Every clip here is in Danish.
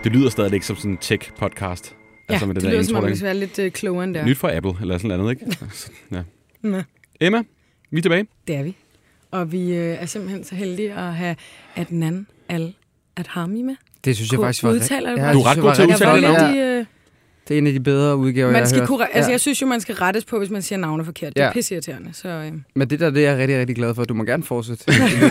Det lyder stadig ikke som sådan en tech-podcast. Ja, altså med det der lyder intro, som om, der, vi skal være lidt klogere end der. Nyt fra Apple, eller sådan noget, ikke? Ja. Ja. Emma, vi er tilbage. Det er vi. Og vi er simpelthen så heldige at have Adnan Al-Adhami med. Det synes jeg faktisk var udtaler det. Ja, Du er ret god til at udtale det. Det er en af de bedre udgaver, jeg har hørt. Altså, jeg synes jo, man skal rettes på, hvis man siger navne forkert. Det er pisseirriterende. Så, Men det er jeg rigtig, rigtig glad for. Du må gerne fortsætte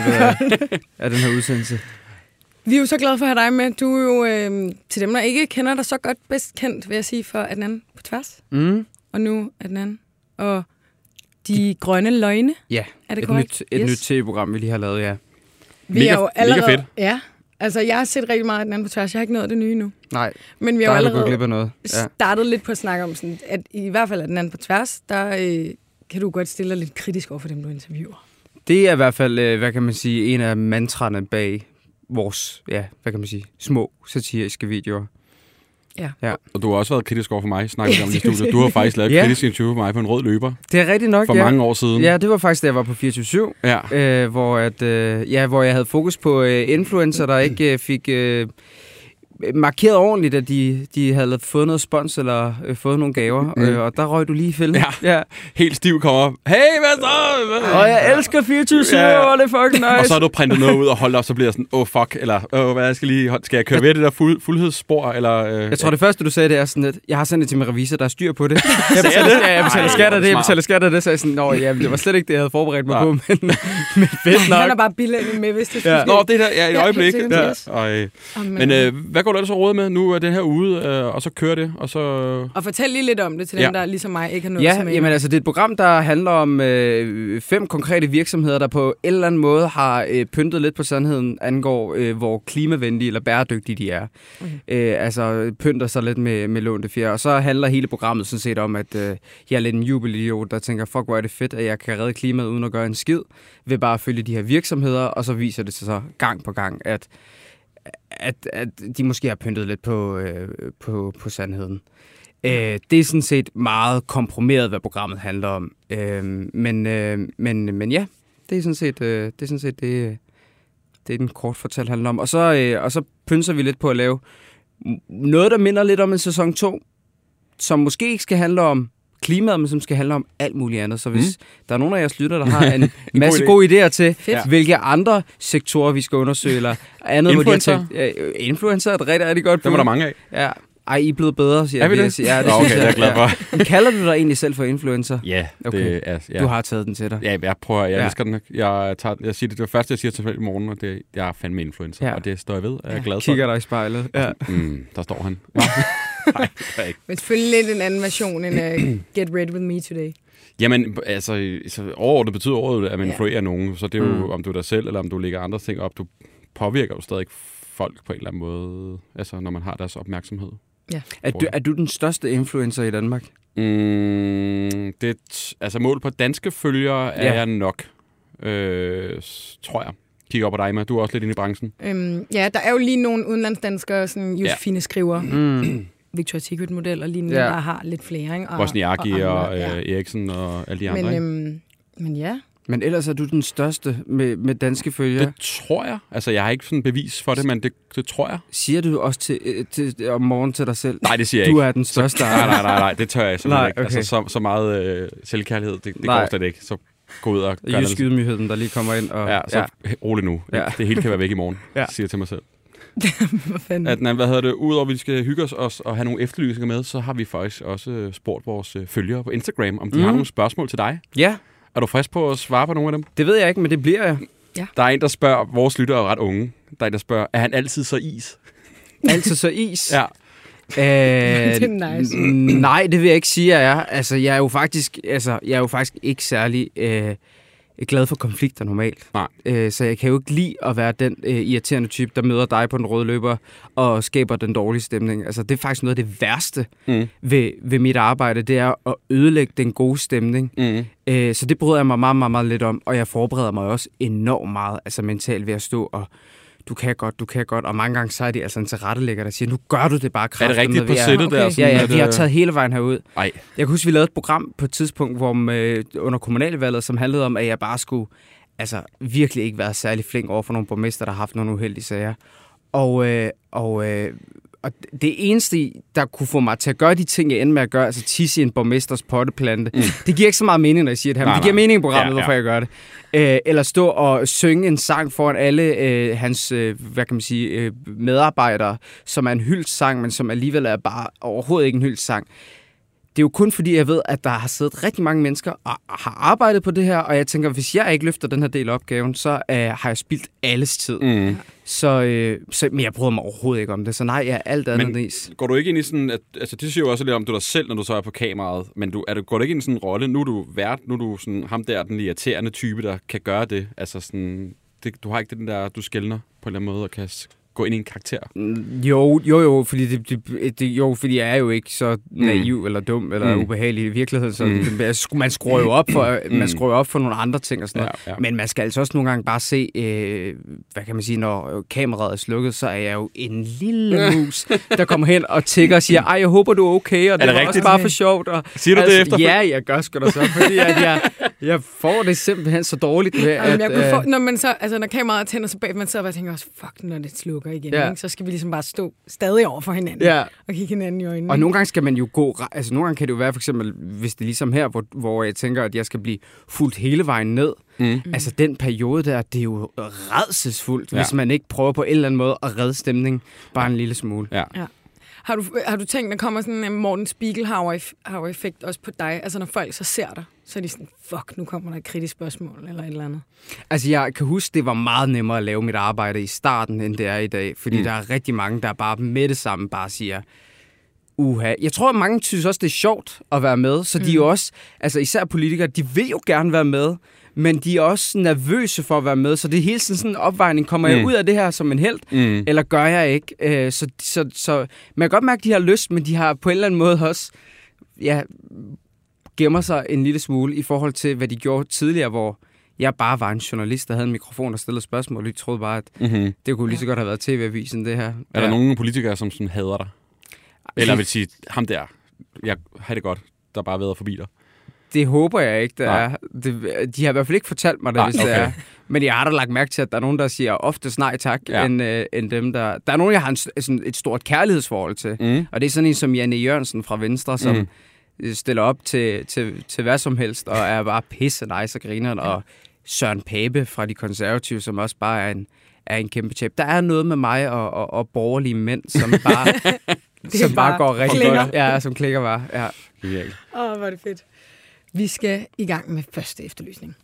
af den her udsendelse. Vi er jo så glade for at have dig med. Du er jo, til dem, der ikke kender dig så godt, bedst kendt, vil jeg sige, for Adnan på tværs. Og nu Adnan og De Grønne Løgne. Ja, er det korrekt? Et nyt tv-program, vi lige har lavet, ja. Vi er jo allerede, mega fedt. Ja, altså jeg har set rigtig meget Adnan på tværs. Jeg har ikke nået det nye nu. Nej, men vi har jo allerede startet lidt på at snakke om, sådan, at i hvert fald Adnan på tværs, der kan du godt stille dig lidt kritisk over for dem, du interviewer. Det er i hvert fald, hvad kan man sige, en af mantraerne bag vores, hvad kan man sige, små satiriske videoer. Ja. Og du har også været kritisk over for mig, snakker om i studiet. Du har faktisk lavet kritisk interview for mig på en rød løber. Det er rigtigt nok, for mange år siden. Ja, det var faktisk, da jeg var på 24/7, hvor jeg havde fokus på influencer, der ikke fik markeret ordentligt, at de havde fået noget spons eller fået nogle gaver, og der røg du lige i fælden. Ja. Helt stiv kommer. Hey, hvad så? Og jeg elsker 24/7, og det er fucking nice. Og så har du printet noget ud og holdt op, så bliver jeg sådan, fuck, eller hvad skal jeg køre ved det der fuldhedsspor, eller... Jeg tror, det første, du sagde, det er sådan, at jeg har sendt det til min revisor, der er styr på det. Jeg betaler skat af det, så jeg sådan, det var slet ikke det, jeg havde forberedt mig på, men fedt nok. Han er bare billedende med, hvis det skal ske. Nå, det der, et øjeblik. Men hvad går du ellers råd med? Nu er den her ude, og så kører det, og så... Og fortæl lige lidt om det til dem, der ligesom mig ikke har noget som jamen altså, det er et program, der handler om 5 konkrete virksomheder, der på en eller anden måde har pyntet lidt på sandheden, angår hvor klimavenlige eller bæredygtige de er. Altså, pynter sig lidt med lånte fjer. Og så handler hele programmet sådan set om, at jeg er lidt en jubelidiot, der tænker, fuck, hvor er det fedt, at jeg kan redde klimaet uden at gøre en skid, ved bare at følge de her virksomheder, og så viser det sig så gang på gang, at de måske har pyntet lidt på sandheden. Det er sådan set meget komprimeret, hvad programmet handler om. Men ja, det er sådan set det er den kort fortalt handler om. Og så pynser vi lidt på at lave noget, der minder lidt om en sæson 2, som måske ikke skal handle om klimaet, men som skal handle om alt muligt andet. Så hvis der er nogen af jeres lytter, der har en masse gode idéer til, hvilke andre sektorer vi skal undersøge, eller andet, influencer? Hvor de har tænkt, influencer er et rigtig, rigtig godt. Dem er der mange af. Ja. Ej, I er blevet bedre, siger jeg. Er vi det? Ja, det okay, det er jeg glad for. Kalder du dig egentlig selv for influencer? Ja, okay. Det er... Ja. Du har taget den til dig? Ja, jeg prøver. Jeg elsker den. Jeg siger det første, jeg siger til i morgen, og det jeg er fandme influencer, og det står jeg ved. Jeg er glad for. Kigger dig i spejlet. Ja. Der står han. Nej, ikke. Men selvfølgelig lidt en anden version end Get Ready With Me Today. Jamen, altså overordnet betyder ordet, at man influerer nogen, så det er jo, om du er dig selv, eller om du lægger andre ting op, du påvirker jo stadig folk på en eller anden måde, altså når man har deres opmærksomhed. Ja. Er du den største influencer i Danmark? Altså mål på danske følgere er jeg nok, tror jeg. Kigger op på dig, Emma. Du er også lidt inde i branchen. Ja, der er jo lige nogle udenlandsdanskere, sådan Josefine Skriver, Victoria's Secret-model og lignende, der har lidt flere. Ikke? Wozniacki og Eriksen og alle de andre. Men ja. Men ellers er du den største med danske følgere? Det tror jeg. Altså, jeg har ikke sådan bevis for det, men det tror jeg. Siger du også til om morgenen til dig selv? Nej, det siger jeg ikke. Du er den største. Nej, det tør jeg simpelthen ikke. Okay. Altså, så meget selvkærlighed, det går slet ikke. Så gå ud og gør det. Ydmygheden, der lige kommer ind. Og, rolig nu. Ja. Det hele kan være væk i morgen, siger jeg til mig selv. Udover at vi skal hygge os og have nogle efterlysninger med, så har vi faktisk også spurgt vores følgere på Instagram, om de har nogle spørgsmål til dig. Ja. Er du frisk på at svare på nogle af dem? Det ved jeg ikke, men det bliver jeg. Ja. Der er en, der spørger, vores lyttere er ret unge, der er en, der spørger, er han altid så is? Altid så is? Ja. Det er nice. Nej, det vil jeg ikke sige, jeg er. Altså, jeg er jo faktisk ikke særlig glad for konflikter normalt. Nej. Så jeg kan jo ikke lide at være den irriterende type, der møder dig på den røde løber og skaber den dårlige stemning. Altså, det er faktisk noget af det værste ved mit arbejde, det er at ødelægge den gode stemning. Så det bryder jeg mig meget, meget, meget lidt om, og jeg forbereder mig også enormt meget, altså mentalt ved at stå og du kan godt, og mange gange så er det altså en tilrettelægger, der siger, nu gør du det bare kraftigt. Er det rigtigt på sættet der? Ja, vi har taget hele vejen herud. Ej. Jeg kan huske, vi lavede et program på et tidspunkt, hvor under kommunalvalget, som handlede om, at jeg bare skulle virkelig ikke være særlig flink over for nogle borgmester, der har haft nogle uheldige sager. Og Og det eneste, der kunne få mig til at gøre de ting, jeg endte med at gøre, altså tisse i en borgmesters potteplante, det giver ikke så meget mening, når jeg siger det her, men det giver mening i programmet, hvorfor jeg gør det. Eller stå og synge en sang foran alle hans, hvad kan man sige, medarbejdere, som er en hyldesang, men som alligevel er bare overhovedet ikke en hyldesang. Det er jo kun fordi, jeg ved, at der har siddet rigtig mange mennesker og har arbejdet på det her, og jeg tænker, hvis jeg ikke løfter den her del af opgaven, så har jeg spildt alles tid. Men jeg bryder mig overhovedet ikke om det, så nej, jeg er alt andet. Men går du ikke ind i sådan, at, altså det siger jo også lidt om dig selv, når du så er på kameraet, men går du ikke ind i sådan en rolle, nu er du vært, nu er du sådan ham der, den irriterende type, der kan gøre det, altså sådan, du har ikke den der, du skelner på en eller anden måde og kan gå ind i en karakter? Jo, fordi jeg er jo ikke så naiv eller dum eller ubehagelig i virkeligheden, så man skruer jo op for nogle andre ting og sådan noget. Ja. Men man skal altså også nogle gange bare se, hvad kan man sige, når kameraet er slukket, så er jeg jo en lille mus, der kommer hen og tigger og siger, ej, jeg håber, du er okay, og det er også bare for sjovt. Og, siger du det efter? Ja, jeg gør sgu da så, fordi jeg får det simpelthen så dårligt med, når kameraet tænder, så bag man sidder og tænker også, fuck, når det slukker igen, ikke? Så skal vi ligesom bare stå stadig over for hinanden og kigge hinanden i øjnene. Og nogle gange skal man jo gå, altså nogle gange kan det jo være for eksempel, hvis det er ligesom her, hvor jeg tænker, at jeg skal blive fuldt hele vejen ned. Altså den periode der, det er jo rædselsfuldt, hvis man ikke prøver på en eller anden måde at redde stemningen bare en lille smule. Ja. Har du tænkt, der kommer sådan en Morten Spiegelhauer-effekt også på dig? Altså når folk så ser dig, så er de sådan, fuck, nu kommer der et kritisk spørgsmål eller et eller andet. Altså jeg kan huske, det var meget nemmere at lave mit arbejde i starten, end det er i dag. Fordi der er rigtig mange, der bare med det samme bare siger, Jeg tror, at mange synes også, det er sjovt at være med. Så de er jo også, altså især politikere, de vil jo gerne være med, men de er også nervøse for at være med. Så det er hele tiden sådan en opvejning. Kommer jeg ud af det her som en helt, eller gør jeg ikke? Så man kan godt mærke, at de har lyst, men de har på en eller anden måde også gemmer sig en lille smule i forhold til, hvad de gjorde tidligere, hvor jeg bare var en journalist, der havde en mikrofon og stillede spørgsmål, og jeg troede bare, at det kunne lige så godt have været TV-avisen, det her. Er der nogle politikere, som sådan hader dig? Eller vil sige, ham der, jeg har det godt, der bare været forbi dig? Det håber jeg ikke, der er. De har i hvert fald ikke fortalt mig det, hvis det er. Men jeg har da lagt mærke til, at der er nogen, der siger oftest nej tak, end dem, der... Der er nogen, jeg har et stort kærlighedsforhold til. Og det er sådan en som Janne Jørgensen fra Venstre, som stiller op til hvad som helst, og er bare pisse nice og grineren, og Søren Pape fra De Konservative, som også bare er en kæmpe tjep. Der er noget med mig og borgerlige mænd, som bare... som bare går rigtig godt. Ja, som klikker bare. Ja. Hvor er det fedt. Vi skal i gang med første efterlysning.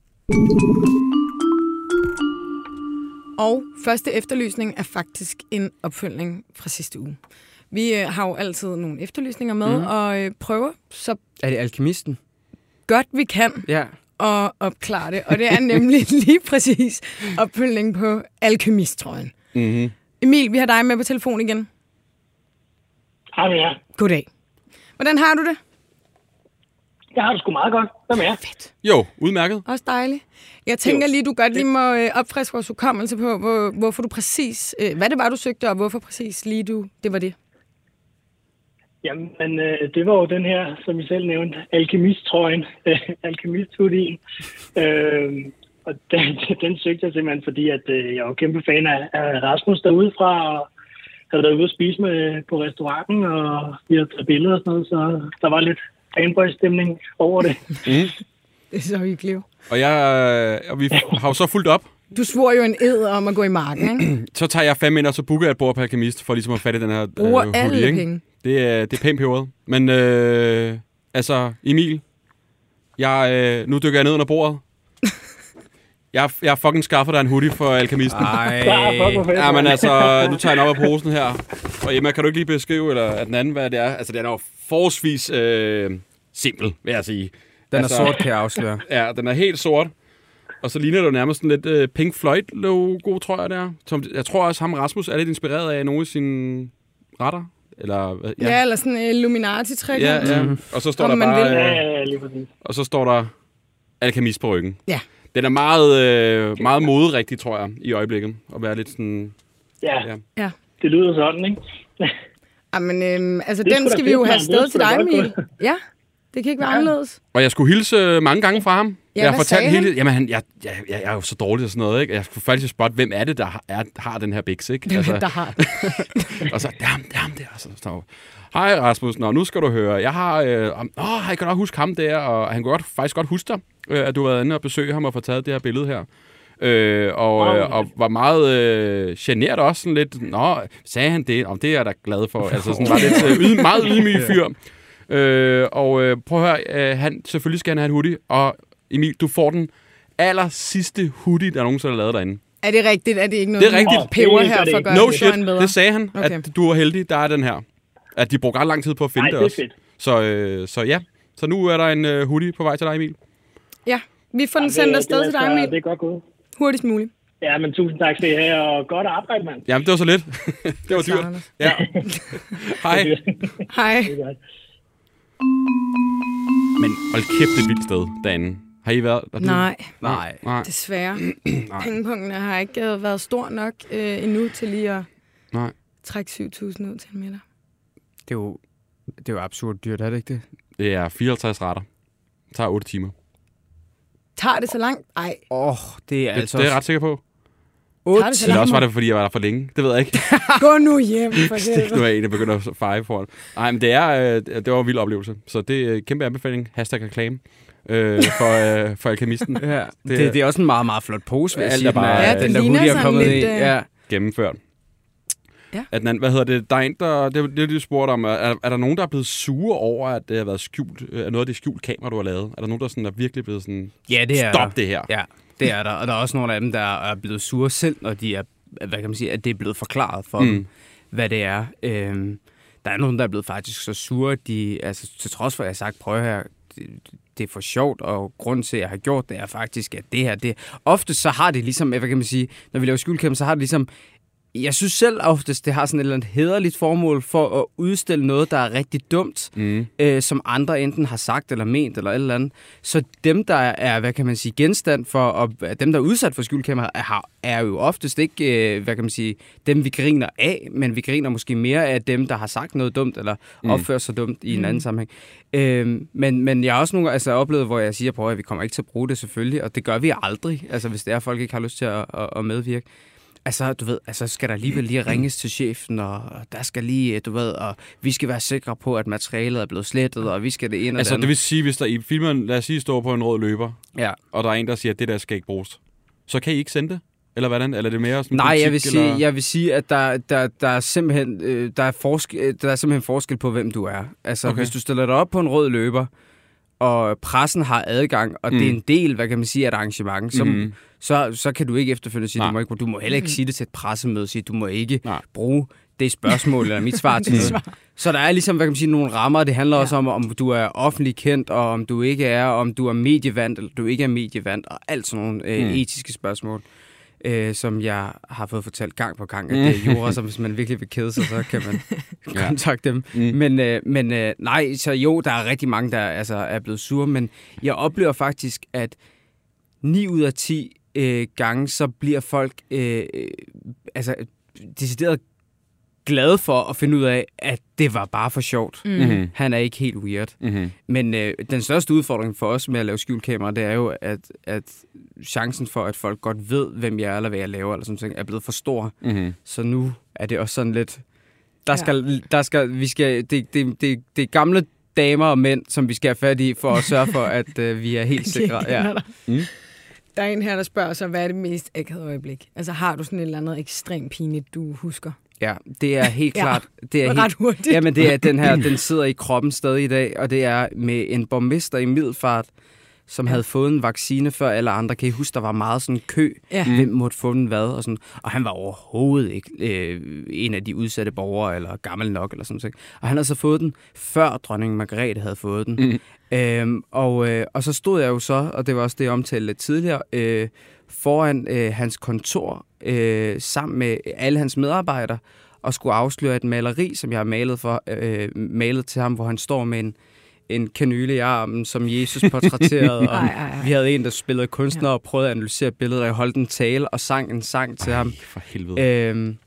Og første efterlysning er faktisk en opfølgning fra sidste uge. Vi har jo altid nogle efterlysninger med og prøver så... Er det Alkemisten? Godt vi kan at opklare det. Og det er nemlig lige præcis opfølgning på Alkemist-trøjen. Emil, vi har dig med på telefon igen. Hej med jer. Goddag. Hvordan har du det? Jeg har det sgu meget godt. Hvad med jer? Fedt. Jo, udmærket. Også dejligt. Jeg tænker lige, du godt lige må opfriske vores hukommelse på, hvorfor du præcis... hvad det var, du søgte, og hvorfor præcis lige det var det? Jamen, det var jo den her, som I selv nævnte, alkemist-trøjen. Alkemist-hoodien. Og den søgte jeg simpelthen, fordi at, jeg var kæmpe fan af Rasmus derudefra, og havde været ude at spise på restauranten, og vi havde taget billeder og sådan noget, så der var lidt fanboy-stemning over det. Det er så hyggeligt. Og vi har jo så fulgt op. Du svor jo en ed om at gå i marken, ikke? Så tager jeg 5 ind, og så booker jeg et bord på Alkemist, for ligesom at fatte den her bruger alle hoodie, penge. Det er pænt peberet. Men altså, Emil, nu dykker jeg ned under bordet. Jeg fucking skaffer dig en hoodie for Alkemisten. Ja, men altså, nu tager jeg den op af posen her. Og Emma, kan du ikke lige beskrive, eller at den anden, hvad det er? Altså, den er jo forholdsvis simpel, vil jeg sige. Den er sort, kan jeg afsløre. Ja, den er helt sort. Og så ligner det nærmest sådan lidt Pink Floyd-logo, tror jeg, det er. Som, jeg tror også, ham Rasmus er lidt inspireret af nogle af sine retter. Eller, eller sådan en Illuminati-træk. Ja. Og så står der bare... og så står der Alkemist på ryggen. Ja. Den er meget moderigtig, tror jeg, i øjeblikket. At være lidt sådan... Ja. Det lyder sådan, ikke? Jamen, altså den skal vi jo have sted til dig, Emil. Ja. Det kan ikke være anderledes. Og jeg skulle hilse mange gange fra ham. Ja, jeg hvad fortalte sagde hele... Jamen, jeg er jo så dårlig og sådan noget, ikke? Jeg skulle faktisk spotte, hvem er det, der har den her biks, ikke? Altså, der har det. Og så, det er ham der. Så står hej Rasmus, nu skal du høre. Jeg har... jeg kan nok huske ham der, og han kunne faktisk godt huske dig, at du har været inde og besøge ham og få taget det her billede her. Og var meget genert også, sådan lidt... Sagde han det? Om det er jeg da glad for. Altså sådan var lidt meget ydmyg fyr. Prøv at høre, selvfølgelig skal han have en hoodie, og Emil, du får den aller hoodie, der nogensinde har lavet derinde. Er det rigtigt? Er det ikke noget, det er rigtigt. Peber her for at gøre no shit, bedre? Det sagde han, okay. At du var heldig, der er den her. At de brugte ret lang tid på at finde det også. Så ja, så nu er der en hoodie på vej til dig, Emil. Ja, vi får den sendt afsted til dig, Emil. Det er godt gået. Hurtigst muligt. Ja, men tusind tak skal I have, og godt arbejde, mand. Jamen, det var så lidt. Det var dyrt. Ja. Hej. Hej. Men hold kæft, det er et vildt sted derinde. Har I været der? Nej. Desværre. Pengepunkten har ikke været stor nok endnu til lige at trække 7.000 ud til en middag. Det er jo absurd dyrt, er det ikke det? Det er 54 retter. Det tager 8 timer. Tager det så langt? Ej. Det er altså... Det er jeg ret sikker på. 8 timer? Eller også var det, fordi jeg var der for længe. Det ved jeg ikke. Gå nu hjem, for helvede. Nu er jeg begynder at feje foran. Nej, men det var en vild oplevelse. Så det er en kæmpe anbefaling. #reklame. For Alkemisten. Ja, det er også en meget, meget flot pose, vil jeg sige. Den der hoodie er kommet lidt, i. Gennemført. Ja. Hvad hedder det? Der er en, det du spurgte om. Er der nogen, der er blevet sure over, at det har været skjult? Noget af det skjult kamera, du har lavet? Er der nogen, der sådan er virkelig blevet sådan... Ja, det er stop det her. Ja, det er der. Og der er også nogle af dem, der er blevet sure selv, når de er, hvad kan man sige, at det er blevet forklaret for dem, hvad det er. Der er nogen, der er blevet faktisk så sure, at de, altså til trods for, at jeg har sagt, prøv her, det er for sjovt, og grunden til, at jeg har gjort det, er faktisk, at det her, det... Ofte så har det ligesom, hvad kan man sige, når vi laver skjuldkamera, så har det ligesom... Jeg synes selv oftest, det har sådan et eller andet hæderligt formål for at udstille noget, der er rigtig dumt, som andre enten har sagt eller ment eller et eller andet. Så dem, der er, hvad kan man sige, genstand for, og dem, der er udsat for skjuldkamera, er jo oftest ikke, hvad kan man sige, dem vi griner af, men vi griner måske mere af dem, der har sagt noget dumt, eller opført sig dumt i en anden sammenhæng. Men jeg har også nogle gange oplevet, hvor jeg siger, at vi kommer ikke til at bruge det selvfølgelig, og det gør vi aldrig, altså hvis det er, folk ikke har lyst til at medvirke. Altså, du ved, skal der alligevel lige ringes til chefen, og der skal lige, du ved, og vi skal være sikre på, at materialet er blevet slettet, og vi skal det ene og altså, det vil sige, hvis der i filmen, lad os sige, står på en rød løber, og der er en, der siger, at det der skal ikke bruges, så kan I ikke sende det? Eller hvordan? Eller er det mere sådan nej, politik, jeg vil sige, at der er simpelthen der er simpelthen forskel på, hvem du er. Altså, hvis du stiller dig op på en rød løber, og pressen har adgang, og det er en del, hvad kan man sige, af et arrangement, så kan du ikke efterfølgende sige, du må heller ikke sige det til et pressemøde, sige, du må ikke bruge det spørgsmål, eller mit svar til noget. Så der er ligesom, hvad kan man sige, nogle rammer, det handler også om du er offentlig kendt, og om du ikke er, om du er medievandt, eller du ikke er medievandt, og alt sådan nogle etiske spørgsmål. Som jeg har fået fortalt gang på gang, at det er jura, så hvis man virkelig vil kede sig, så kan man kontakte dem. Men nej, så jo, der er rigtig mange, der er blevet sure, men jeg oplever faktisk, at 9 ud af 10 gange, så bliver folk decideret glade for at finde ud af, at det var bare for sjovt. Han er ikke helt weird. Men den største udfordring for os med at lave skjuldkamera, det er jo, at chancen for, at folk godt ved, hvem jeg er, eller hvad jeg laver, eller sådan noget, er blevet for stor. Så nu er det også sådan lidt... Det er gamle damer og mænd, som vi skal have fat i, for at sørge for, at vi er helt sikre. Ja. Der er en her, der spørger sig, hvad er det mest akavede øjeblik? Altså har du sådan et eller andet ekstremt pinligt, du husker? Ja, det er helt klart. Det er ret hurtigt. Jamen, det er den her, den sidder i kroppen stadig i dag, og det er med en borgmester i Middelfart, som havde fået en vaccine før alle andre. Kan I huske, der var meget sådan kø, hvem måtte få den hvad? Og, sådan. Og han var overhovedet ikke en af de udsatte borgere, eller gammel nok, eller sådan noget. Og han havde så fået den, før dronning Margrethe havde fået den. Og så stod jeg jo så, og det var også det, jeg omtalte lidt tidligere, foran hans kontor, sammen med alle hans medarbejdere, og skulle afsløre et maleri, som jeg har malet til ham, hvor han står med en kanyle i armen, som Jesus portrætterede, og vi havde en, der spillede kunstner og prøvede at analysere billedet, og jeg holdt en tale og sang en sang til ham. For helvede.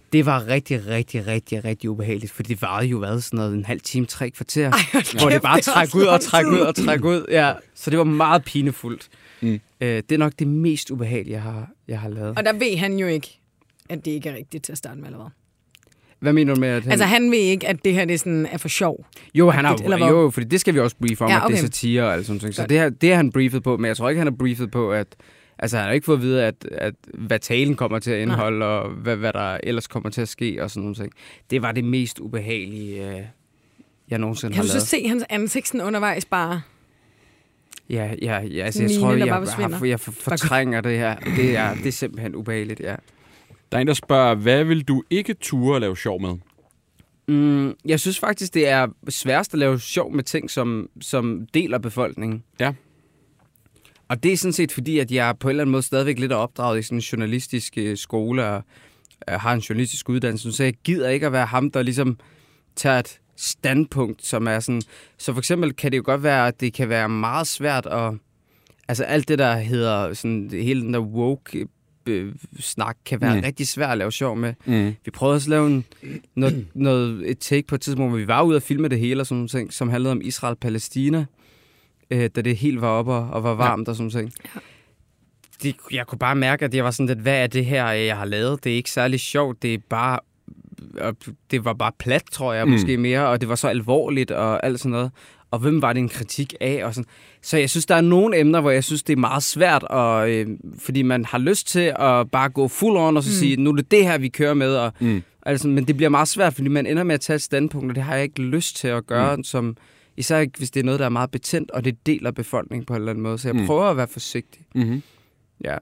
Det var rigtig, rigtig, rigtig, rigtig ubehageligt, for det varede jo sådan noget en halv time, 3 kvarter, hvor det bare træk ud og træk ud og træk ud. Ja, så det var meget pinefuldt. Det er nok det mest ubehagelige, jeg har lavet. Og der ved han jo ikke, at det ikke er rigtigt til at starte med, eller hvad? Hvad mener du med, at han... Altså, han ved ikke, at det her det sådan er for sjov. Jo, han har jo, fordi det skal vi også briefe om, ja, okay. At det er satire og alt sådan noget. Så det er han briefet på, men jeg tror ikke, han har briefet på, at... Altså, han har ikke fået at vide, at hvad talen kommer til at indeholde, og hvad der ellers kommer til at ske, og sådan nogle ting. Det var det mest ubehagelige, jeg nogensinde har lavet. Kan du så se hans ansigt sådan undervejs bare? Ja, altså, jeg tror, jeg fortrænger det her. Det er simpelthen ubehageligt, ja. Der er en, der spørger, hvad vil du ikke ture at lave sjov med? Jeg synes faktisk, det er sværest at lave sjov med ting, som deler befolkningen. Ja. Og det er sådan set fordi, at jeg på en eller anden måde stadigvæk lidt er opdraget i sådan en journalistisk skole, og har en journalistisk uddannelse, så jeg gider ikke at være ham, der ligesom tager et standpunkt, som er sådan... Så for eksempel kan det jo godt være, at det kan være meget svært at... Altså alt det, der hedder sådan... Hele den der woke snak kan være rigtig svært at lave sjov med. Vi prøvede at lave et take på et tidspunkt, hvor vi var ude og filme det hele, og sådan nogle ting, som handlede om Israel-Palæstina, da det helt var oppe og var varmt og sådan ting. Ja. Jeg kunne bare mærke, at jeg var sådan lidt, hvad er det her, jeg har lavet? Det er ikke særlig sjovt, det var bare plat, tror jeg, måske mere, og det var så alvorligt og alt sådan noget. Og hvem var det en kritik af? Og sådan. Så jeg synes, der er nogle emner, hvor jeg synes, det er meget svært, fordi man har lyst til at bare gå full on og så sige, nu er det her, vi kører med. Og, altså, men det bliver meget svært, fordi man ender med at tage et standpunkt, og det har jeg ikke lyst til at gøre, især ikke, hvis det er noget, der er meget betændt, og det deler befolkningen på en eller anden måde. Så jeg prøver at være forsigtig. Ja.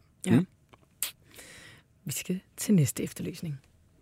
Vi skal til næste efterlysning.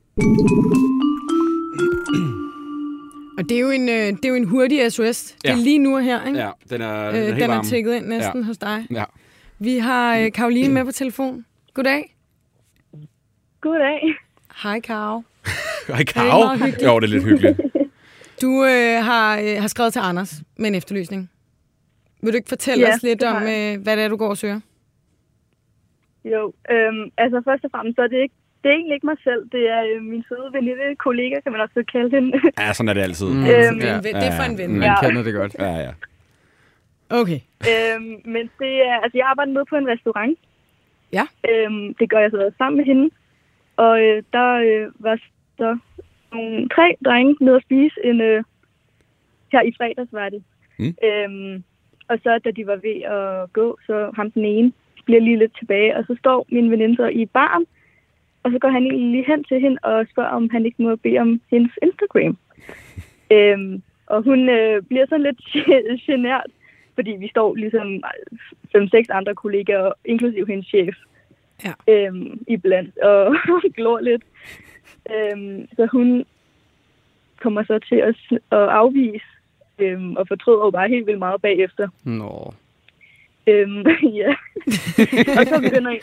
Og det er jo en hurtig SOS. Det er lige nu og her, ikke? Ja, den er helt varm. Den er tækket ind næsten hos dig. Ja. Vi har Karoline med på telefon. Goddag. Goddag. Hej, Karo. Hej, Karo. Jo, det er lidt hyggeligt. Du har skrevet til Anders med en efterlysning. Vil du ikke fortælle os lidt om, hvad det er, du går og søger? Jo, altså først og fremmest, så er det egentlig ikke mig selv. Det er min søde veninde, kollega, kan man også kalde hende. Ja, sådan er det altid. Det er for en ven. Man kender det godt. Ja. Okay. Men det er, altså jeg arbejder nede på en restaurant. Ja. Det gør jeg så sammen med hende. Og der var så nogle 3 drenge nede at spise her i fredags var det. Og så da de var ved at gå, så ham den ene bliver lige lidt tilbage, og så står min veninde så i baren, og så går han lige hen til hende og spørger, om han ikke må bede om hendes Instagram. Og hun bliver sådan lidt genert, fordi vi står ligesom 5-6 andre kollegaer, inklusive hendes chef, iblandt, og glor lidt. Så hun kommer så til at afvise, og fortryder jo bare helt vildt meget bagefter. Nå. Ja. Og så begynder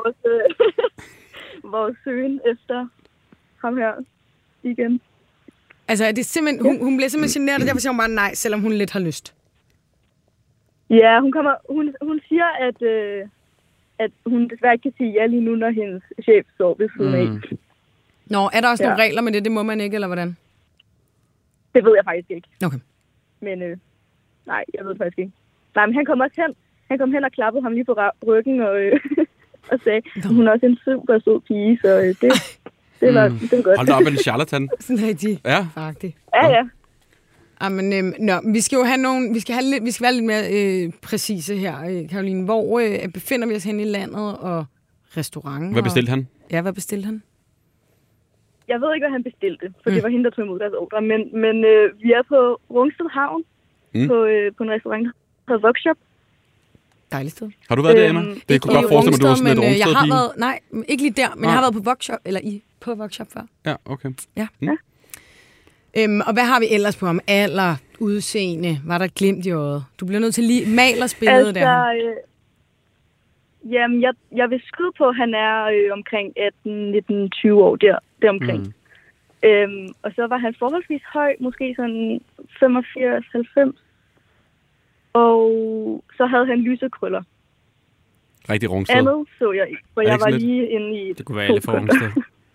vores søgen efter ham her igen. Altså, er det simpelthen, hun bliver simpelthen generet, og derfor siger hun bare nej, selvom hun lidt har lyst? Ja, hun siger, at hun desværre ikke kan sige ja lige nu, når hendes chef står ved siden af. Nå, er der også nogle regler med det? Det må man ikke, eller hvordan? Det ved jeg faktisk ikke. Okay. Men nej, jeg ved det faktisk ikke. Nej, men han kom også hen. Han kom hen og klappede ham lige på ryggen og sagde, hun er også en super sød pige, så det var godt. Hold da op, en charlatan. Sådan rigtig. Ja. Faktisk. Ja. Men vi skal jo have vi skal være lidt mere præcise her, Karoline. Hvor befinder vi os henne i landet og restaurant? Hvad bestilte han? Ja, hvad bestilte han? Jeg ved ikke, hvad han bestilte, for det var hende, der tog imod deres ordre. Men vi er på Rungsted Havn på en restaurant, der hedder Vokshop. Dejligt sted. Har du været der, Emma? Det kunne godt forestille mig, at du var sådan et Rungsted-pige. Nej, ikke lige der, men jeg har været på Vokshop, eller på Vokshop før. Ja, okay. Ja. Og hvad har vi ellers på om? Alder, udseende, var der glimt i øjet? Du bliver nødt til lige malersbilledet der. Jamen, jeg vil skyde på, at han er omkring 18, 19, 20 år deromkring. Og så var han forholdsvis høj, måske sådan 85-90. Og så havde han lyse krøller. Rigtig Rungsted. Andet så jeg ikke, for jeg var lige inde i... Det kunne være alle for Rungsted.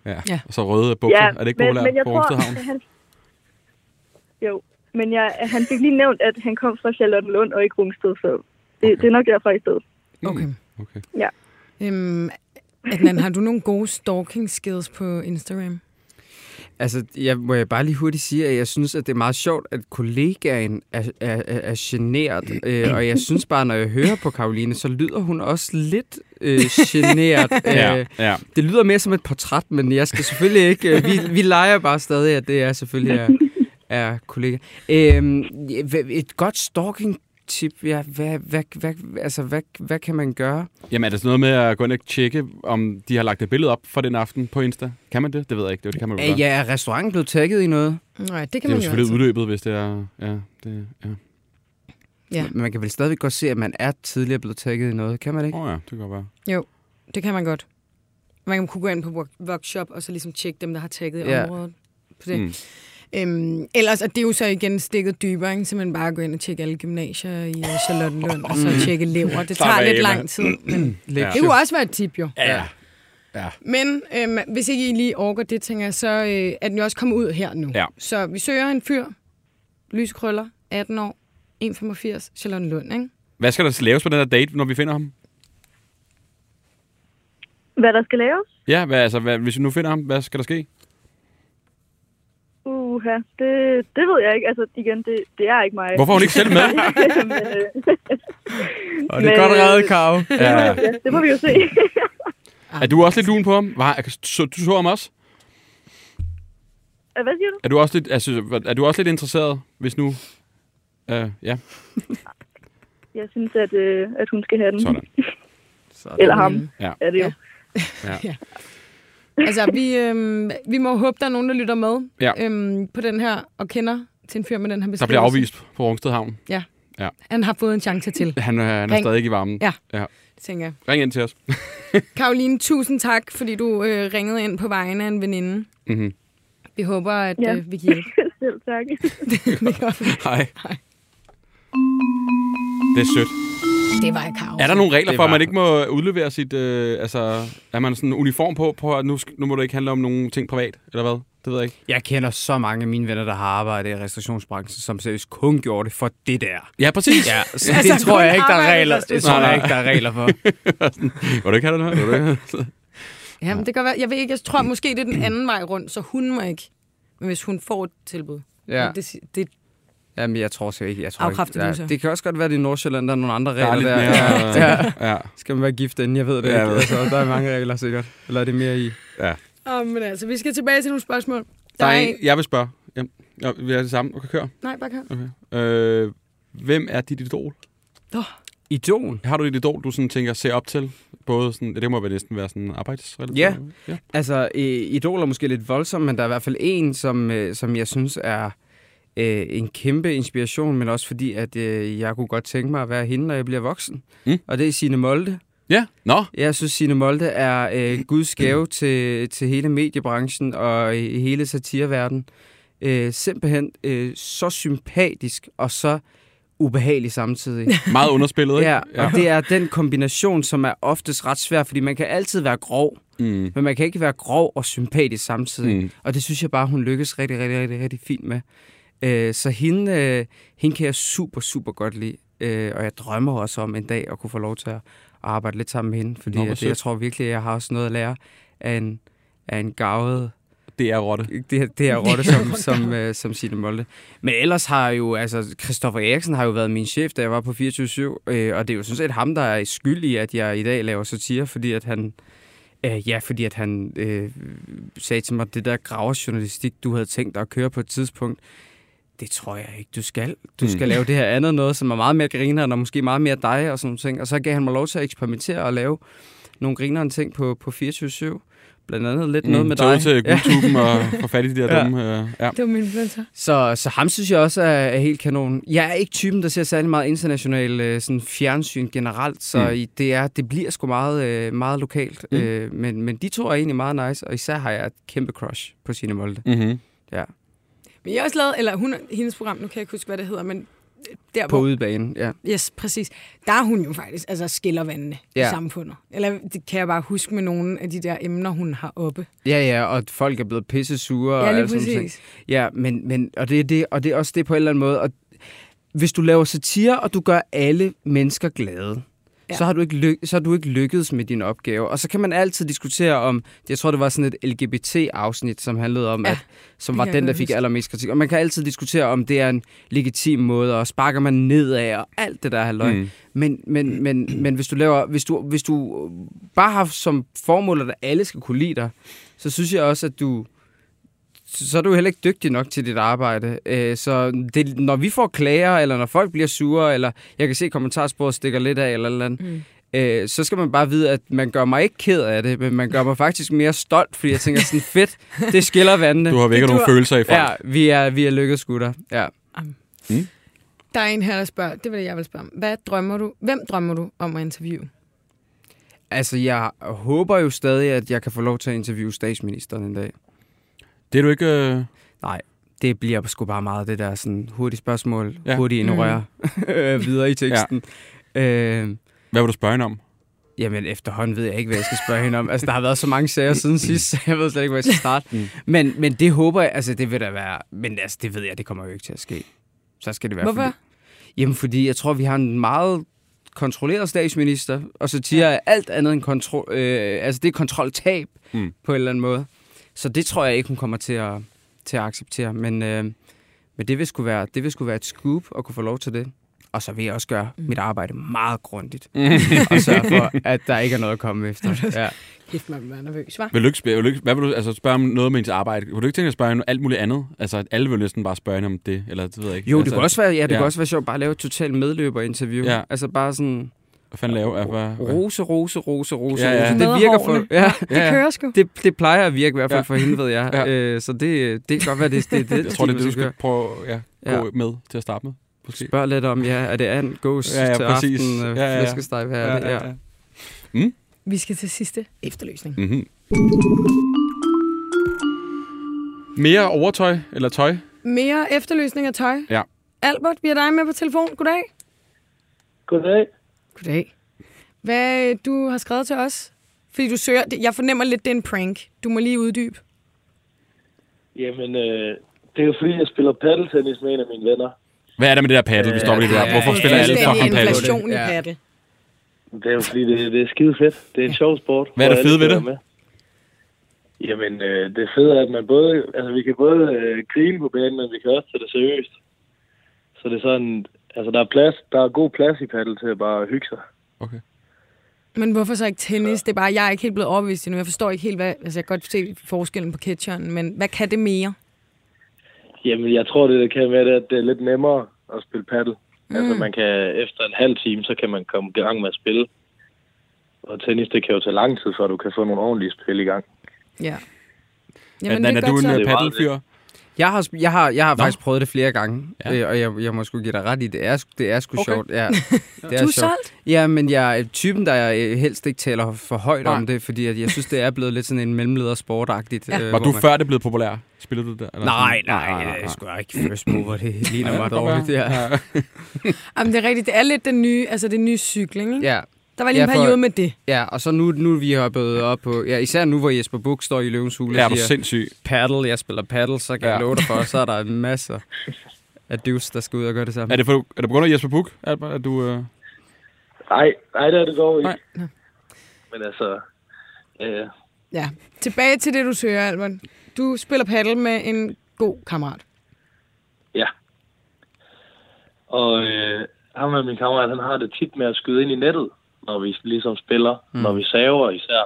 Ja. Og så røde bukser. Ja, er det ikke populært på Rungsted Havn? Jo, men han fik lige nævnt, at han kom fra Charlottenlund og ikke Rungsted, så det er nok derfor i stedet. Okay. Ja. Adnan, har du nogle gode stalking skills på Instagram? Altså, må jeg bare lige hurtigt sige, at jeg synes, at det er meget sjovt, at kollegaen er genert. Og jeg synes bare, når jeg hører på Karoline, så lyder hun også lidt genert. Ja. Det lyder mere som et portræt, men jeg skal selvfølgelig ikke... Vi leger bare stadig, at det er selvfølgelig er kollega. Et godt stalking tip, ja, hvad kan man gøre? Jamen, er det sådan noget med at gå ind og tjekke, om de har lagt et billede op for den aften på Insta? Kan man det? Det ved jeg ikke. Det kan man jo gøre. Ja, er restauranten blevet tagget i noget? Nej, det kan det er man jo selvfølgelig udløbet, hvis det er... Ja. Man kan vel stadigvæk godt se, at man er tidligere blevet tagget i noget. Kan man ikke? Ja, det kan godt være. Jo, det kan man godt. Man kunne gå ind på workshop og så ligesom tjekke dem, der har tagget i området. På det. Ellers er det jo så igen stikket dybere, ikke? Så man bare går ind og tjekke alle gymnasier i Charlottenlund, og så tjekke elever. Det tager lidt lang tid. Men det kunne også være et tip, jo. Ja. Men hvis ikke I lige orker det, tænker jeg, så er den jo også kommet ud her nu. Ja. Så vi søger en fyr, lyskrøller, 18 år, 1,85, Charlottenlund, ikke? Hvad skal der laves på den her date, når vi finder ham? Hvad der skal laves? Ja, hvis vi nu finder ham, hvad skal der ske? Det ved jeg ikke. Altså, igen, det er ikke mig. Hvorfor er hun ikke selv med? Og det er godt reddet, Karo. Ja, det må vi jo se. Er du også lidt lun på ham? Du så ham også? Hvad siger du? Er du også lidt interesseret, hvis nu... Ja. Jeg synes, at hun skal have den. Sådan. Eller ham. Ja. Er det jo. Ja. Altså, vi må håbe, der er nogen, der lytter med på den her, og kender til en fyr med den her beskrivelse. Der bliver afvist på Rungsted Havn. Ja. Han har fået en chance til. Han er stadig ikke i varmen. Ja, det tænker jeg. Ring ind til os. Karoline, tusind tak, fordi du ringede ind på vegne af en veninde. Mm-hmm. Vi håber, at vi giver hjælp. Selv tak. Hej. Det er sødt. Det var jeg, Karo. Er der nogle regler for, at man ikke må udlevere sit... er man sådan en uniform på at nu må det ikke handle om nogle ting privat, eller hvad? Det ved jeg ikke. Jeg kender så mange af mine venner, der har arbejdet i restaurationsbranchen, som seriøst kun gjorde det for det der. Ja, præcis. Ja, så altså, det tror jeg ikke, der er regler. Det tror jeg ikke, der er regler for. Må du ikke have det her? Ja, men det kan være. Jeg ved ikke, jeg tror måske, det er den anden vej rundt, så hun må ikke. Men hvis hun får et tilbud. Ja. Det Jamen, jeg tror så ikke. Det kan også godt være, at i Nordsjælland, der er nogle andre regler der. Ja. Skal man være gift inden? Jeg ved det ikke. Altså, der er mange regler sikkert. Eller er det mere i... Ja. Men altså, vi skal tilbage til nogle spørgsmål. Jeg vil spørge. Vi er det samme. Okay, kør. Nej, bare kør. Okay. Hvem er dit idol? Idol? Har du et idol, du sådan tænker se op til? Både sådan, det må vel næsten være sådan arbejdsrelateret. Ja. Altså, idol er måske lidt voldsomt, men der er i hvert fald en, som jeg synes er en kæmpe inspiration, men også fordi, at jeg kunne godt tænke mig at være hende, når jeg bliver voksen. Og det er Signe Molde. Ja, Jeg synes, Signe Molde er Guds gave til hele mediebranchen og hele satireverdenen. Simpelthen så sympatisk og så ubehagelig samtidig. Meget underspillet, ikke? Ja, og det er den kombination, som er oftest ret svær, fordi man kan altid være grov, men man kan ikke være grov og sympatisk samtidig. Og det synes jeg bare, hun lykkes rigtig, rigtig, rigtig, rigtig fint med. Så hende kan jeg super, super godt lide. Og jeg drømmer også om en dag at kunne få lov til at arbejde lidt sammen med hende, fordi jeg tror virkelig, at jeg har også noget at lære af en garvet... Det er rotte. Det er rotte som Signe Molde. Men ellers har jo, altså, Christoffer Eriksen har jo været min chef, da jeg var på 24/7, og det er jo sådan set ham, der er skyld i, at jeg i dag laver satire, fordi at han sagde til mig, det der graverjournalistik, du havde tænkt dig at køre på et tidspunkt, det tror jeg ikke, du skal. Du skal lave det her andet noget, som er meget mere grineren, og måske meget mere dig og sådan nogle ting. Og så gav han mig lov til at eksperimentere og lave nogle grinerende ting på 24/7. Blandt andet lidt noget med dig. Til YouTube'en og få fat i de der dumme... Det var min influencer. Så ham synes jeg også er helt kanon. Jeg er ikke typen, der ser særlig meget international sådan fjernsyn generelt, så det bliver sgu meget lokalt. Men de to er egentlig meget nice, og især har jeg et kæmpe crush på Signe Molde. Mm-hmm. Ja. Men jeg har også lavet, eller hendes program, nu kan jeg ikke huske, hvad det hedder, men der, på udebanen, ja. Yes, præcis. Der er hun jo faktisk skiller vandene i samfundet. Eller det kan jeg bare huske med nogle af de der emner, hun har oppe. Ja, og folk er blevet pisse sure. Ja, lige og præcis. Ja, men og det er det, og det er også det på en eller anden måde. Og hvis du laver satire, og du gør alle mennesker glade, så har du ikke lykkedes med din opgave. Og så kan man altid diskutere om, jeg tror, det var sådan et LGBT-afsnit, som handlede om, som var den, der fik allermest kritik. Og man kan altid diskutere, om det er en legitim måde, og sparker man nedad, og alt det der halløj. Men hvis du bare har som formål, at alle skal kunne lide dig, så synes jeg også, at så er du heller ikke dygtig nok til dit arbejde. Så når vi får klager, eller når folk bliver sure, eller jeg kan se kommentarsporet stikker lidt af, eller andet, så skal man bare vide, at man gør mig ikke ked af det, men man gør mig faktisk mere stolt, fordi jeg tænker sådan, fedt, det skiller vandene. Du har vækket nogle følelser i folk. Ja, vi er lykkedes, gutter. Ja. Der er en her, der spørger, det var det, jeg vil spørge om. Hvem drømmer du om at interviewe? Altså, jeg håber jo stadig, at jeg kan få lov til at interviewe statsministeren en dag. Det er du ikke... Nej, det bliver sgu bare meget det der sådan hurtige spørgsmål, hurtigt ignorere videre i teksten. Ja. Hvad vil du spørge hende om? Jamen, efterhånden ved jeg ikke, hvad jeg skal spørge hende om. Altså, der har været så mange sager siden sidst, så jeg ved slet ikke, hvor jeg skal starte. Men det håber jeg, det vil da være... Men det ved jeg, det kommer jo ikke til at ske. Så skal det være... Hvorfor? Fordi jeg tror, vi har en meget kontrolleret statsminister, og så siger jeg alt andet end kontrol... det er kontroltab på en eller anden måde. Så det tror jeg ikke, hun kommer til at acceptere. Men det vil sgu være et scoop at kunne få lov til det. Og så vil jeg også gøre mit arbejde meget grundigt. Og sørge for, at der ikke er noget at komme efter. Ja. Kæft, man bliver nervøs, hva'? Hvad vil du spørge om noget med hendes arbejde? Vil du ikke tænke at spørge om alt muligt andet? Altså, alle vil næsten bare spørge hende om det, eller det ved jeg ikke. Jo, det kunne også være, kan også være sjovt bare at lave et totalt medløberinterview. Ja. Altså bare sådan... Hvad fanden lave? Rose. Ja. Det virker for... Det kører sgu. Det plejer at virke i hvert fald for hende, ved jeg. Ja. Så det kan godt være, det jeg tror, det er det, du skal prøve at gå med til at starte med. Måske. Spørg lidt om, er det and gås til aften, flæskesteg, hvad er det? Ja. Vi skal til sidste efterløsning. Mm-hmm. Mere overtøj eller tøj? Mere efterløsning af tøj? Ja. Albert, vi har dig med på telefon. Goddag. Goddag. Hvad du har skrevet til os? Fordi du søger... Jeg fornemmer lidt, det er en prank. Du må lige uddybe. Jamen, det er jo fordi, jeg spiller paddeltennis med en af mine venner. Hvad er der med det der paddle? Vi stopper lige der. Hvorfor spiller alle fucking paddle? Det er inflation i paddle. Det er jo fordi, det er skide fedt. Det er en sjov sport. Hvad er det fede ved det? Med. Jamen, det fede er, at man vi kan både grine på banen, men vi kan også tage det seriøst. Så det er sådan, der er god plads i paddle til at bare hygge sig. Okay. Men hvorfor så ikke tennis? Det er bare, jeg er ikke helt blevet overbevist endnu. Jeg forstår ikke helt, jeg kan godt se forskellen på catcheren, men hvad kan det mere? Jamen, jeg tror, det kan være, at det er lidt nemmere at spille paddle. Altså, man kan efter en halv time, så kan man komme i gang med at spille. Og tennis, det kan jo tage lang tid, før du kan få nogle ordentlige spil i gang. Ja. Jamen, er du en paddelfyr? Jeg har faktisk prøvet det flere gange, og jeg må sgu give dig ret i, det er sgu sjovt. Ja, det er du er solgt? Ja, men jeg er typen, der helst ikke taler for højt om det, fordi at jeg synes, det er blevet lidt sådan en mellemledersportagtigt. Ja. Var du før det blev populær? Spillede du det? Eller nej, det er sgu ikke first mover, det ligner mig dårligt. Ja. Jamen, det er rigtigt, det er lidt den nye, det nye cykling, ikke? Ja. Der var lige en periode med det. Ja, og så nu vi har bødet op på... Ja, især nu, hvor Jesper Buch står i Løvens Hule og siger... sindssyg. Paddle, jeg spiller paddle, så kan jeg love dig for, så er der masser af dudes, der skal ud og gøre det samme. Er det på grund af Jesper Buch, Albert, at du... Nej, det er det dog ikke. Nej. Men altså... Ja, tilbage til det, du søger, Albert. Du spiller paddle med en god kammerat. Ja. Og ham med min kammerat, han har det tit med at skyde ind i nettet, når vi ligesom spiller, når vi saver især.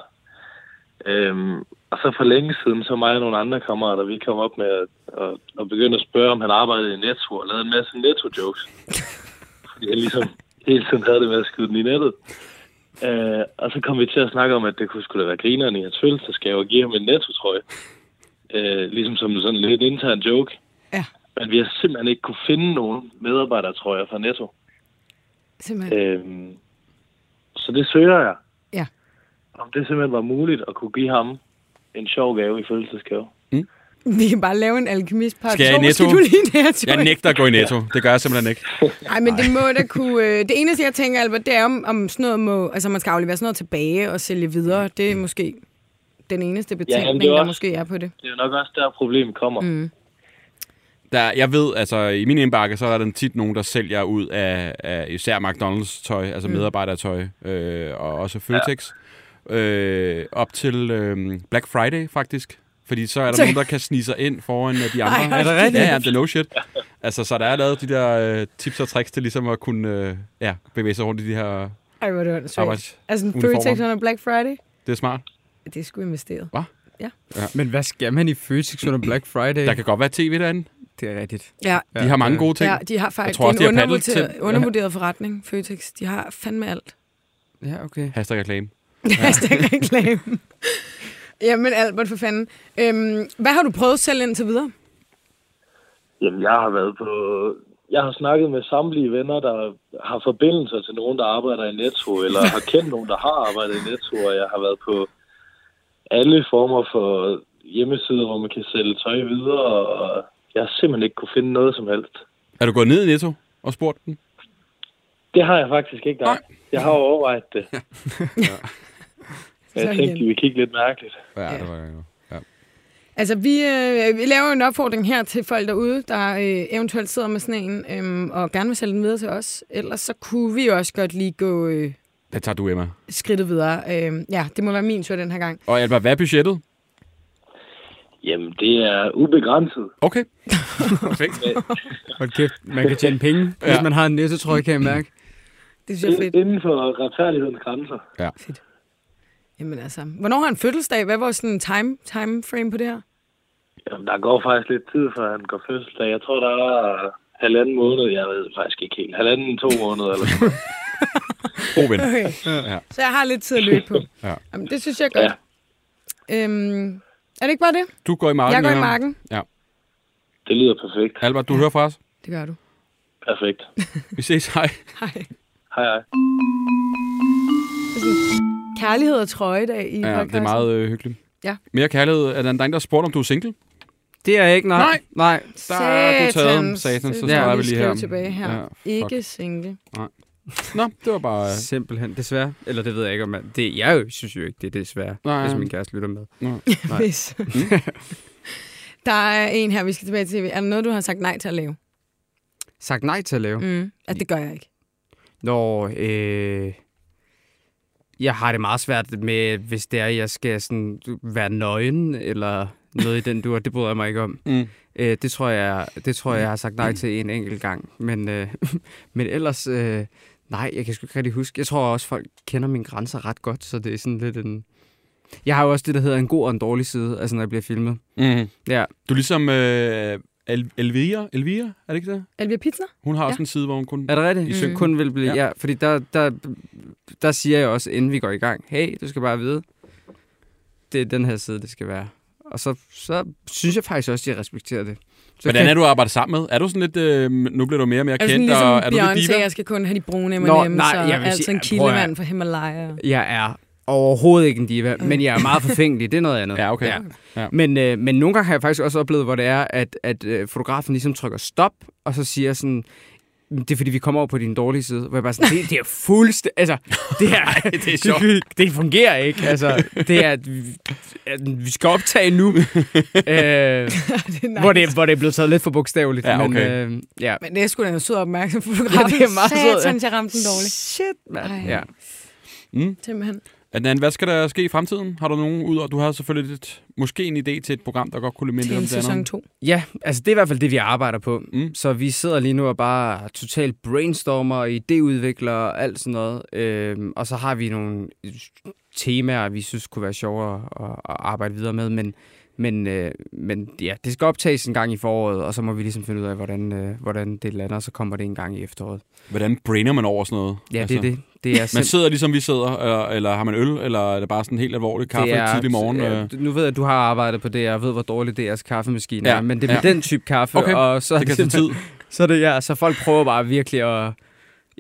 Og så for længe siden, så mig og nogle andre kammerater, vi kom op med at begynde at spørge, om han arbejdede i Netto, og lavede en masse Netto-jokes. Fordi jeg ligesom hele tiden havde det med at skyde den i nettet. Og så kom vi til at snakke om, at det skulle da være grineren i hans fødselsdagsgave og give ham en Netto-trøje. Ligesom som sådan lidt intern joke. Ja. Men vi har simpelthen ikke kunne finde nogen medarbejdertrøjer fra Netto. Simpelthen. Så det søger jeg. Ja. Om det simpelthen var muligt at kunne give ham en sjov gave i fødselsdagsgave. Vi kan bare lave en alkemist part 2. Skal jeg i Netto? Skal du lige Netto? Jeg nægter at gå i Netto. Det gør jeg simpelthen ikke. Nej, men det må da kunne... Det eneste, jeg tænker, Albert, det er, om sådan noget må... Altså, man skal aflevere sådan noget tilbage og sælge videre. Det er måske den eneste betænkning, der måske er på det. Det er nok også der, problemet kommer. Mm. Jeg ved, altså i min indbakke, så er der tit nogen, der sælger ud af især McDonald's tøj, altså medarbejdertøj, og også Føtex, op til Black Friday faktisk. Fordi så er der nogen, der kan snige sig ind foran de andre. Er det rigtigt? Ja, det er no shit. Altså, så der er lavet de der tips og tricks til ligesom at kunne bevæge sig rundt i de her Ej, hvor er det åndssvagt. arbejdsuniformer. Altså en Føtex under Black Friday? Det er smart. Det er sgu investeret. Hvad? Ja. Men hvad skal man i Føtex under Black Friday? Der kan godt være tv derinde. Det er rigtigt. Ja. De har mange gode ting. Ja, de har faktisk også, en de undervurderet forretning, Føtex. De har fandme alt. Ja, okay. Hashtag reklame. Hashtag reklame. Jamen Albert, for fanden. Hvad har du prøvet selv indtil videre? Jamen, jeg har snakket med samtlige venner, der har forbindelser til nogen, der arbejder i Netto, eller har kendt nogen, der har arbejdet i Netto, og jeg har været på alle former for hjemmesider, hvor man kan sælge tøj videre, og jeg har simpelthen ikke kunne finde noget som helst. Er du gået ned i Netto og spurgt den? Det har jeg faktisk ikke, nej. Jeg har overvejet det. Jeg tænkte, vi kigge lidt mærkeligt. Ja, det var jo. Ja. Altså, vi laver en opfordring her til folk derude, der eventuelt sidder med sådan en, og gerne vil sælge den videre til os. Ellers så kunne vi også godt lige gå Det tager du, Emma. skridtet videre. Ja, det må være min tur den her gang. Og Albert, hvad er budgettet? Jamen, det er ubegrænset. Okay. Perfekt. Hold kæft, man kan tjene penge, hvis man har en Netto, tror jeg, kan jeg mærke. Det synes jeg er fedt. Inden for retfærdighedens grænser. Ja. Fedt. Jamen altså, hvornår har han fødselsdag? Hvad var sådan en time frame på det her? Jamen, der går faktisk lidt tid, før han går fødselsdag. Jeg tror, der er 1,5 måned. Jeg ved faktisk ikke helt. 1,5-2 måneder eller sådan. God ven. Okay. Ja. Så jeg har lidt tid at løbe på. Ja. Jamen, det synes jeg er godt. Ja. Er det ikke bare det? Du går i marken. Jeg går i marken. Ja. Det lyder perfekt. Albert, du hører fra os. Det gør du. Perfekt. Vi ses. Hej. Hej. Hej, hej. Kærlighed og trøjedag i podcasten. Det er meget hyggeligt. Ja. Mere kærlighed. Er der en, der har spurgt, om du er single? Det er jeg ikke, nej. Nej. Der er du taget. Satans, så streger vi lige her. Tilbage her. Ja, ikke single. Nej. Nå, det var bare... Simpelthen, desværre. Eller det ved jeg ikke, om jeg synes jo ikke, det er desværre, hvis min kæreste lytter med. Nej. Hvis. Der er en her, vi skal tilbage til. Er der noget, du har sagt nej til at lave? Sagt nej til at lave? Det gør jeg ikke. Jeg har det meget svært med, hvis det er, at jeg skal sådan være nøgen, eller noget i den dur. Det bryder jeg mig ikke om. Det tror jeg har sagt nej til en enkelt gang. Men ellers, nej, jeg kan sgu ikke rigtig huske. Jeg tror også, folk kender mine grænser ret godt, så det er sådan lidt en... Jeg har jo også det, der hedder en god og en dårlig side, altså når jeg bliver filmet. Ja. Du er ligesom Elvira, er det ikke det? Elvira Pizza? Hun har også en side, hvor hun kun... Er det rigtigt? Kun vil blive... Ja, fordi der siger jeg også, inden vi går i gang, hey, du skal bare vide, det er den her side, det skal være. Og så synes jeg faktisk også, at de respekterer det. Hvordan er du arbejdet sammen med? Er du sådan lidt... nu bliver du mere og mere kendt, ligesom og er du lidt diva? Jeg skal kun have de brune M&M's, og altså en kildevand for Himalaya. Jeg er overhovedet ikke en diva, men jeg er meget forfængelig. Det er noget andet. Ja, okay. Ja. Men nogle gange har jeg faktisk også oplevet, hvor det er, at fotografen ligesom trykker stop, og så siger sådan... Det er fordi, vi kommer over på din dårlige side. Hvor jeg bare sådan, det er fuldstændig... Altså, det er sjovt. Det fungerer ikke. Altså, det er... Vi skal optage nu. Hvor det er blevet taget lidt for bogstaveligt. Ja, okay. Men det er sgu da en sød opmærksom fotograf. Ja, det er meget sød. Jeg ramte den dårligt. Shit, mand. Ja. Simpelthen. Hvad skal der ske i fremtiden? Har du nogen ud, og du har selvfølgelig måske en idé til et program, der godt kunne minde om det andet? Sæson 2. Ja, altså det er i hvert fald det, vi arbejder på. Så vi sidder lige nu og bare totalt brainstormer og idéudvikler og alt sådan noget. Og så har vi nogle temaer, vi synes kunne være sjovere at arbejde videre med. Men ja, det skal optages en gang i foråret, og så må vi ligesom finde ud af, hvordan det lander, og så kommer det en gang i efteråret. Hvordan brainer man over sådan noget? Ja, altså, det er man sidder ligesom vi sidder, eller har man øl, eller er det bare sådan helt alvorligt kaffe tidlig morgen? Nu ved jeg, at du har arbejdet på det, og ved, hvor dårligt DR's kaffemaskine er, men det er med den type kaffe, og så det kan tage tid. Så folk prøver bare virkelig at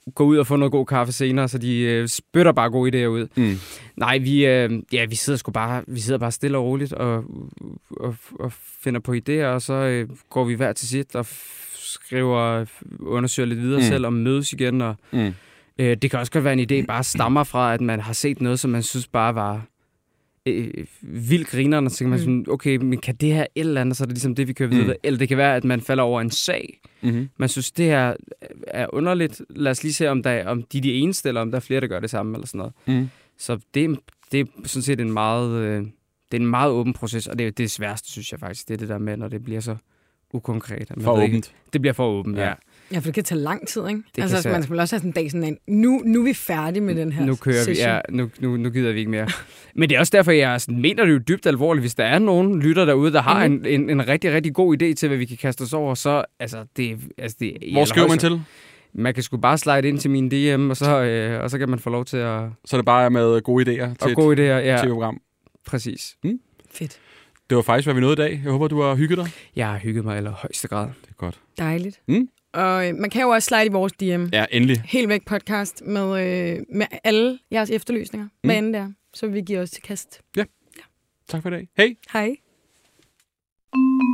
gå ud og få noget god kaffe senere, så de spytter bare gode idéer ud. Nej, vi sidder bare stille og roligt og finder på idéer, og så går vi hver til sit og undersøger lidt videre selv og mødes igen. Og, det kan også godt være en idé, bare stammer fra, at man har set noget, som man synes bare var vildt grinerne, så tænker man sådan, okay, men kan det her et eller andet, så er det ligesom det, vi kører videre. Eller det kan være, at man falder over en sag. Man synes, det her er underligt. Lad os lige se, om de er de eneste, eller om der er flere, der gør det samme, eller sådan noget. Så det er sådan set en meget åben proces, og det er det sværeste, synes jeg faktisk. Det er det der med, når det bliver så ukonkret. For åbent. Det bliver for åbent, ja. Ja, for det kan tage lang tid, ikke? Altså, man skal også have sådan en dag sådan en, nu er vi færdige med den her Nu kører vi, nu gider vi ikke mere. Men det er også derfor, jeg mener det jo dybt alvorligt, hvis der er nogen lytter derude, der har en rigtig, rigtig god idé til, hvad vi kan kaste os over, så det hvor skriver man til? Man kan sgu bare slide ind til min DM, og så kan man få lov til at... Så det bare er med gode idéer til et TV-program? Præcis. Fedt. Det var faktisk, hvad vi nåede i dag. Jeg håber, du har hygget dig. Jeg har hygget mig i allerhøjeste grad. Det er godt. Dejligt. Og man kan jo også slide i vores DM. Ja, endelig. Helt væk podcast med alle jeres efterlysninger. Hvad end der. Så vil vi give os til kast. Ja. Tak for i dag. Hej. Hej.